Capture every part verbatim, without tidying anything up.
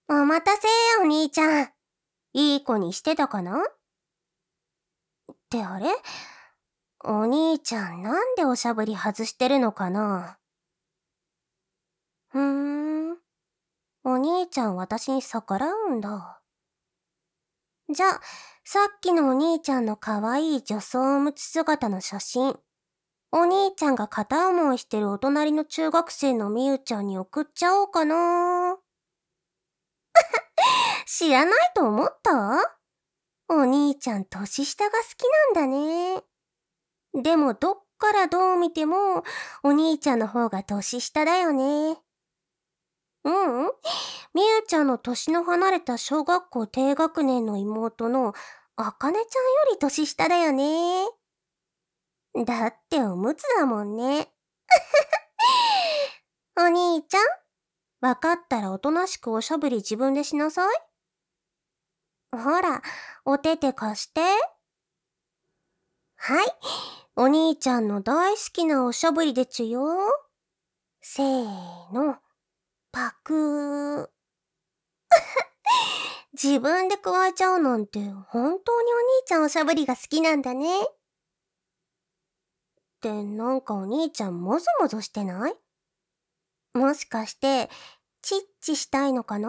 お待たせ、お兄ちゃん。いい子にしてたかな？ってあれ？お兄ちゃんなんでおしゃぶり外してるのかな？ふーん。お兄ちゃん私に逆らうんだ。じゃあ、さっきのお兄ちゃんのかわいい女装おむつ姿の写真、お兄ちゃんが片思いしてるお隣の中学生のみゆちゃんに送っちゃおうかな。知らないと思った？お兄ちゃん年下が好きなんだね。でもどっからどう見てもお兄ちゃんの方が年下だよね。ううん。みゆちゃんの年の離れた小学校低学年の妹のあかねちゃんより年下だよね。だっておむつだもんね。お兄ちゃん、わかったらおとなしくおしゃぶり自分でしなさい。ほら、お手手貸して。はい、お兄ちゃんの大好きなおしゃぶりでちゅよ。せーの、パクー。自分で加えちゃうなんて本当にお兄ちゃんおしゃぶりが好きなんだね。ってなんかお兄ちゃんもぞもぞしてない？もしかしてチッチしたいのかな？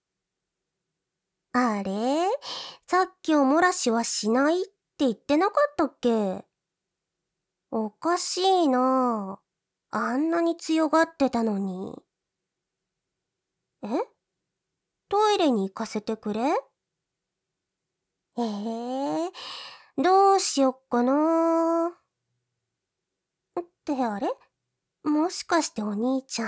あれ？さっきおもらしはしないって言ってなかったっけ？おかしいなあ。あんなに強がってたのに。え？トイレに行かせてくれ？ええー、どうしよっかな。ってあれ？もしかしてお兄ちゃん。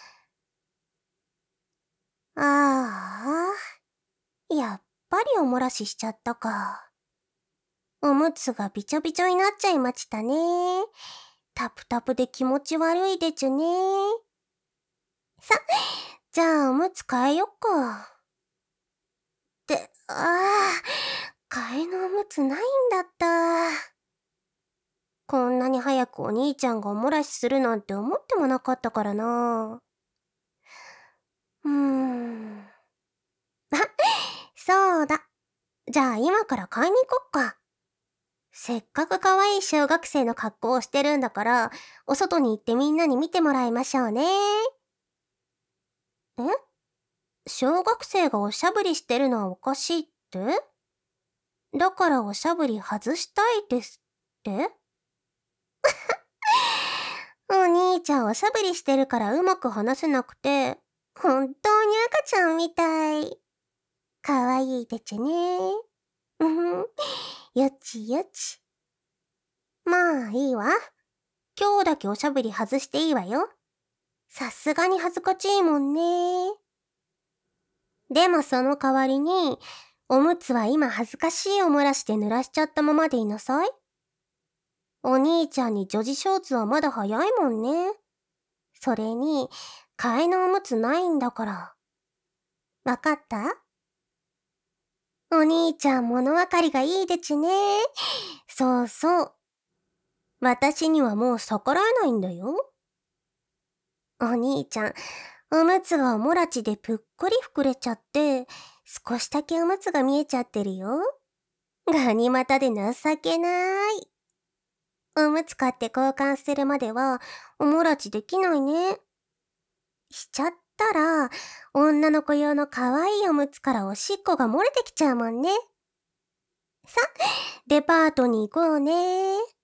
ああ、やっぱりおもらししちゃったか。おむつがびちょびちょになっちゃいましたね。タプタプで気持ち悪いでちゅね。さ、じゃあおむつ替えよっか。って、ああ、替えのおむつないんだった。こんなに早くお兄ちゃんがおもらしするなんて思ってもなかったからな。うーん。あ、そうだ。じゃあ今から買いに行こっか。せっかく可愛い小学生の格好をしてるんだから、お外に行ってみんなに見てもらいましょうね。え？小学生がおしゃぶりしてるのはおかしいって？だからおしゃぶり外したいですって？お兄ちゃんおしゃぶりしてるからうまく話せなくて、本当に赤ちゃんみたい。かわいいでちゅね。うんふん、よちよち。まあいいわ。今日だけおしゃぶり外していいわよ。さすがに恥ずかしいもんね。でもその代わりに、おむつは今恥ずかしいおもらしで濡らしちゃったままでいなさい。お兄ちゃんに女児ショーツはまだ早いもんね。それに、替えのおむつないんだから。わかった？お兄ちゃん物分かりがいいでちゅね。そうそう。私にはもう逆らえないんだよ。お兄ちゃん、おむつがおもらちでぷっくり膨れちゃって、少しだけおむつが見えちゃってるよ。ガニ股で情けない。おむつ買って交換するまでは、おもらちできないね。しちゃったら、女の子用の可愛いおむつからおしっこが漏れてきちゃうもんね。さ、デパートに行こうね。